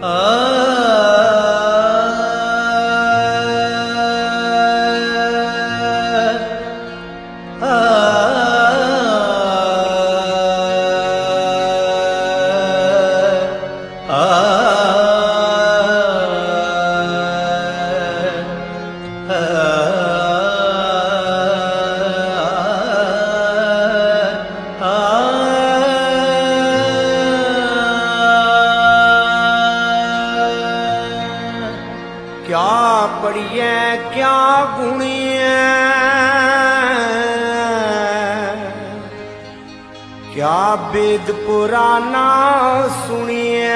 क्या पढ़िए क्या गुणिए, क्या वेद पुराना सुनिए।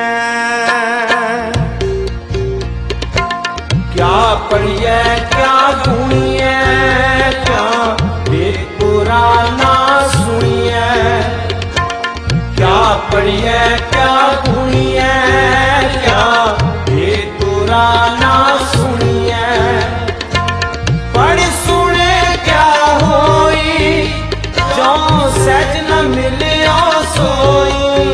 क्या पढ़िए क्या गुणिए, क्या वेद पुराना सुनिए। क्या पढ़िए क्या गुणिए, क्या वेद पुराना सुनिए। पढ़ सुने क्या होई, जो सहज न मिलियो सोई।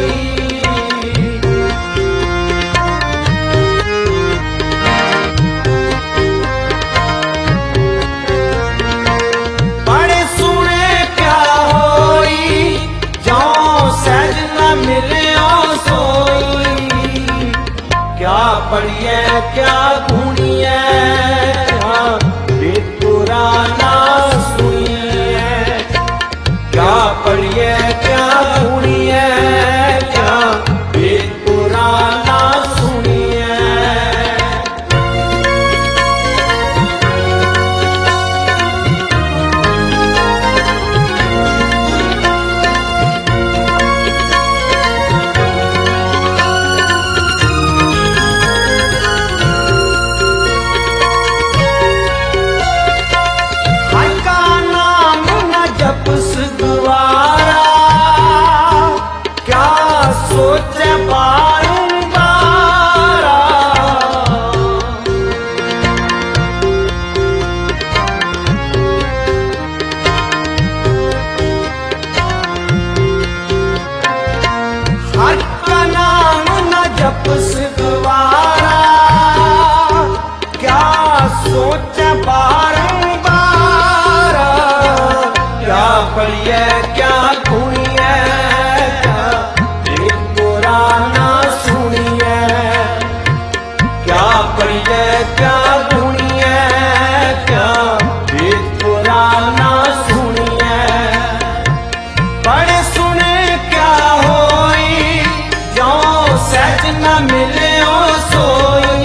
पढ़ सुने क्या होई, जो सहज न मिलियो सोई। क्या पढ़िए क्या गुणिए, क्या वेद पुराना सुनिए। क्या पढ़िए क्या गुणिए, क्या वेद पुराना सुनिए। गवारा क्या सोचे बारंबारा। हर का नाम न जपस गवारा, क्या सोचे बारंबारा। क्या पढ़िए क्या गुणिए, क्या वेद पुराना सुनिए। क्या पढ़िए क्या गुणिए, क्या वेद पुराना सुनिए। पढ़ सुने क्या होई, जो सहज न मिलियो सोई।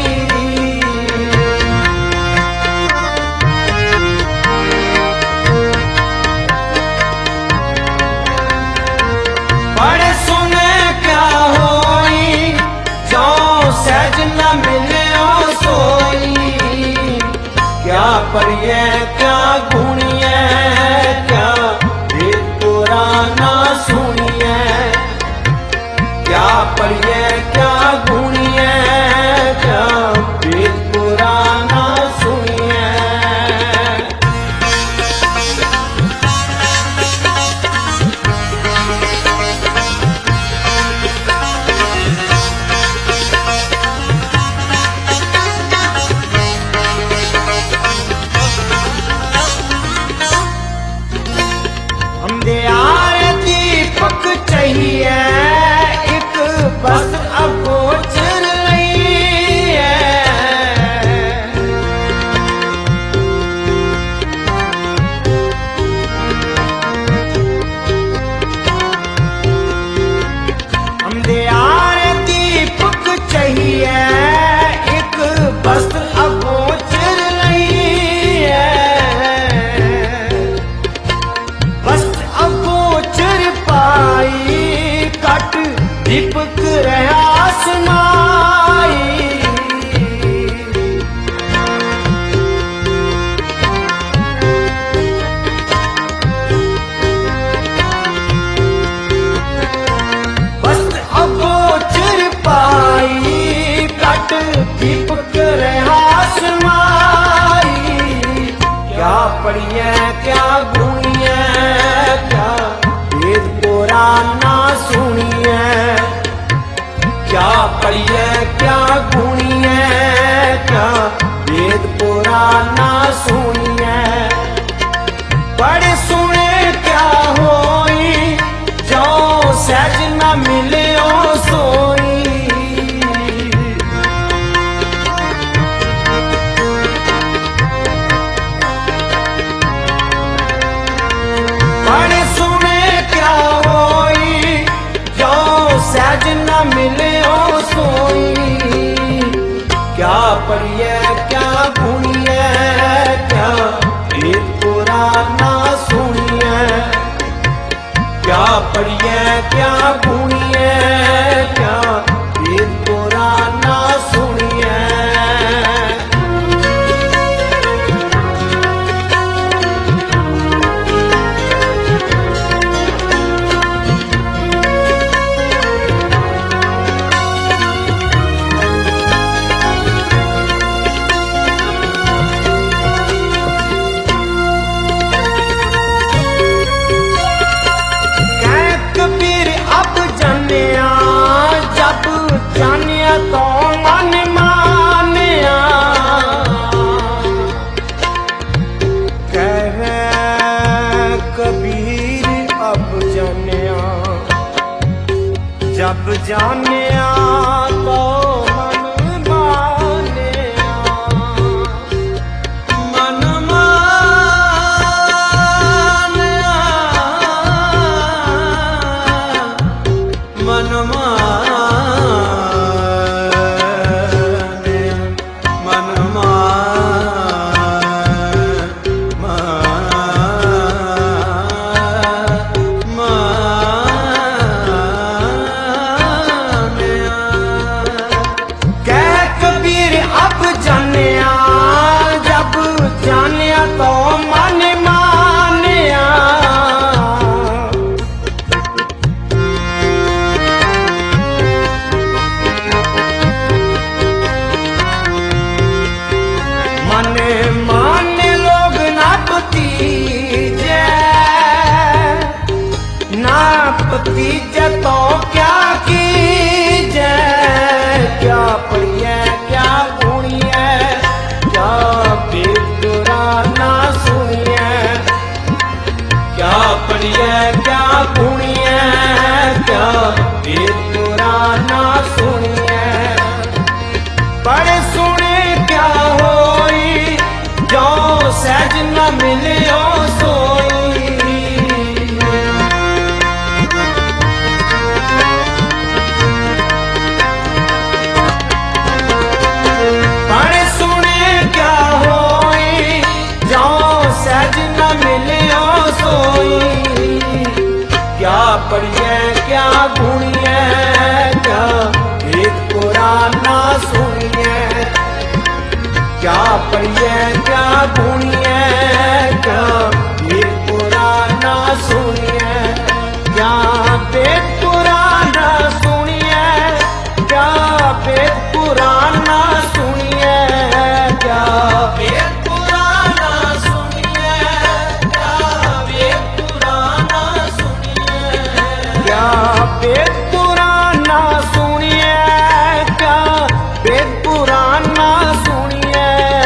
पढ़ सुने क्या होई, जो सहज न मिलियो सोई। क्या पढ़िए क्या गुणिए, क्या वेद पुराना सुनिए। क्या पढ़िए क्या गुणिए, क्या वेद पुराना सुनिए। दीपक चाहिए एक बस अगोचर लइए। हम दयार दीपक चाहिए एक बस अगोचर लइए। कट दीपक रहा समाई। बस अगोचर पाई, कट दीपक रहा समाई। क्या पढ़िए क्या गुणिए, क्या वेद पुराना सुनिए। क्या पढ़िए क्या पुराना सुनिए। बड़े सुने क्या होई जो सहज न मिले ओ सोई। बड़े सुने क्या होई जो सहज न मिले ओ सोई। क्या पढ़िए क्या गुणिए क्या वेद पुराना सुनिए। क्या पढ़िए क्या गुणिए क्या वेद पुराना सुनिए। जानिया तो मन मानिया कह कबीर अब जानिया। जब जानिया तो मन मानिया। मन मानिया माने लोग ना भतीजे। ना भतीजे तो क्या कीजे। क्या पढ़िए क्या गुणिए क्या वेद पुराना सुनिए। क्या पढ़िए क्या गुणिए क्या वेद पुराना सुनिए। बड़े सुने क्या होई जो सहज न मिले ओ सोई। बड़े सुने क्या होई जो सहज न मिले ओ सोई। क्या पढ़िए क्या गुणिए क्या वेद पुराना सुनिए। क्या पढ़िए क्या गुणिए क्या वेद पुराना सुनिए। क्या वेद पुराना सुनिए क्या वेद पुराना सुनिए। क्या वेद पुराना सुनिए क्या वेद पुराना सुनिए। क्या वेद पुराना सुनिए क्या वेद पुराना सुनिए।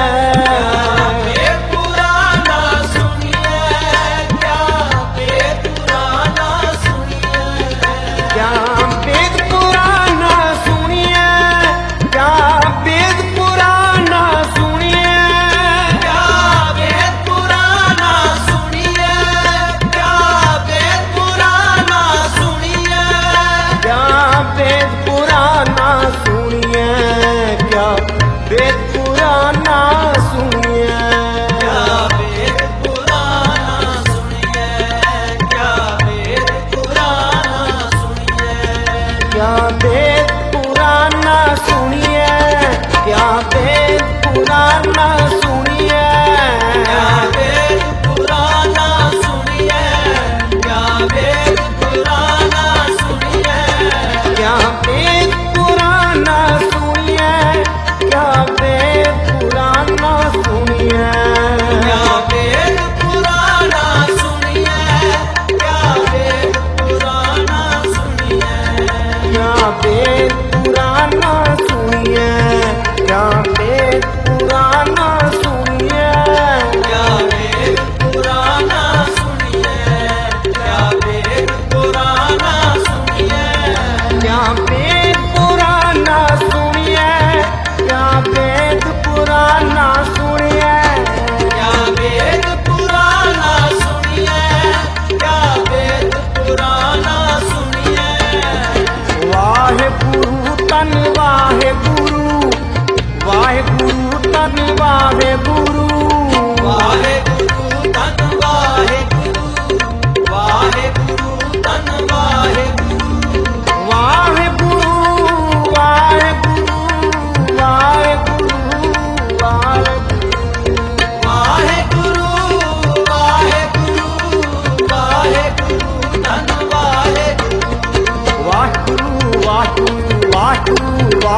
वेद पुराना सुनिए क्या वेद पुराना सुनिए। क्या वेद पुराना सुनिए क्या वेद पुराना सुनिए। क्या वेद पुराना सुनिए क्या वेद पुराना सुनिए। क्या वेद पुराना सुनिए क्या वेद पुराना सुनिए। क्या वेद पुराना सुनिए क्या वेद पुराना सुनिए। क्या वेद पुराना सुनिए क्या वेद पुराना सुनिए। क्या वेद पुराना सुनिए क्या वेद पुराना सुनिए। क्या वेद पुराना सुनिए क्या वेद पुराना सुनिए। क्या वेद पुराना सुनिए क्या वेद पुराना सुनिए। क्या वेद पुराना सुनिए क्या वेद पुराना सुनिए।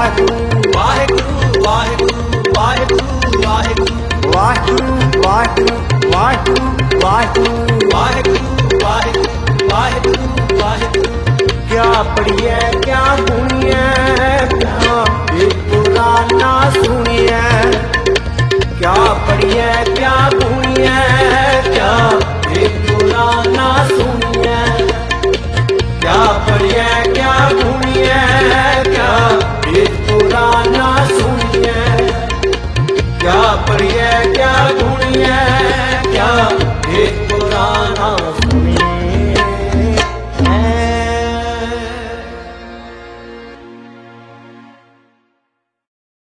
ਵਾਹਿਗੁਰੂ ਵਾਹਿਗੁਰੂ ਵਾਹਿਗੁਰੂ ਵਾਹਿਗੁਰੂ ਵਾਹਿਗੁਰੂ ਵਾਹਿਗੁਰੂ ਵਾਹਿਗੁਰੂ ਵਾਹਿਗੁਰੂ ਵਾਹਿਗੁਰੂ ਵਾਹਿਗੁਰੂ ਵਾਹਿਗੁਰੂ ਵਾਹਿਗੁਰੂ ਕਿਆ ਪੜੀਐ ਕਿਆ ਗੁਣੀਐ ਕਿਆ ਵੇਦ ਪੁਰਾਨਾ ਸੁਣੀਐ क्या पढ़िए क्या गुणिए क्या एक पुराना सुनिए क्या पढ़िए क्या गुणिए क्या एक पुराना सुनिए क्या पढ़िए क्या गुणिए क्या एक